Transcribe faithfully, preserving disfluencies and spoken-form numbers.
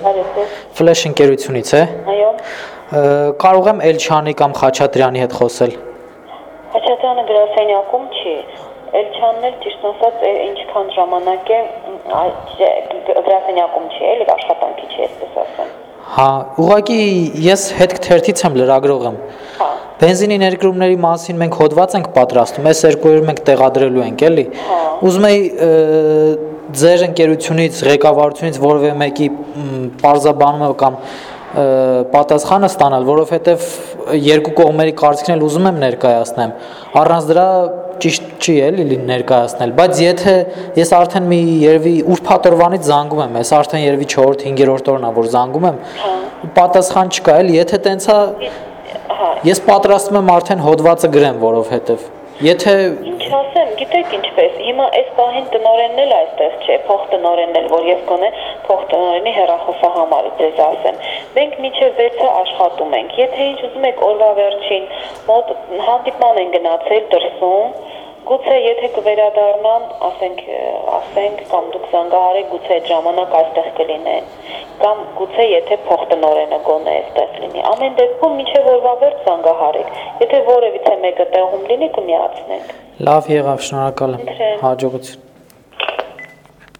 Flash ընկերությունից է։ Այո։ Կարող եմ Էլչյանի կամ Խաչատրյանի հետ խոսել։ Խաչատրյանը գրասենյակում չի։ Էլչյանն էլ ճիշտ ասած ինչքան ժամանակ է գրասենյակում չի, էլի աշխատանքի չի, այսպես ասեմ։ Հա, ուղղակի ես հետք թերթից եմ, լրագրող եմ։ Հա։ Բենզինի ներկրումների մասին մենք հոդված ենք պատրաստում, այս երկու օրը մենք տեղադրելու ենք, էլի։ Ուզում եի ձեր ընկերությունից, ղեկավարությունից որևէ մեկի պարզաբանումը կամ պատասխանը ստանալ, որովհետև երկու կողմերի կարծիքն էլ ուզում եմ ներկայացնեմ։ Առանց դրա ճիշտ չի էլի ներկայացնել, բայց եթե ես արդեն մի երևի ուրբաթ օրվանից զանգում եմ, ես արդեն երևի չորրորդ հինգերորդ օրն է որ զանգում եմ, պատասխան չկա էլի, եթե տենց է, ես պատրաստում եմ արդեն հոդվածը գրեմ, որովհետև եթե ինչ ասեմ, գիտեք ինչպես, հիմա այս պահին տնօրենն էլ այստեղ չէ, փոխտնօրենն էլ, որ ես գոնե փոխտնօրենի հեռախոսահամարից ձեզ ասեմ։ Մենք մինչև վեցը աշխատում ենք։ Եթե ինչ ուզում եք օրվա վերջին մոտ հանդիպման են գնացել դրսում, գուցե եթե կվերադառնան, ասենք, ասենք կամ դուք զանգահարեք, գուցե այդ ժամանակ այստեղ կլինեն, կամ գուցե եթե փոխտնօրենը գոնե այստեղ լինի։ Ամեն դեպքում մինչև օրվա վերջ զանգահարեք։ Եթե որևիցե մեկը տեղում լինի, կմիացնենք։ Լավ եղավ, շնորհակալ եմ։ Հաջողություն։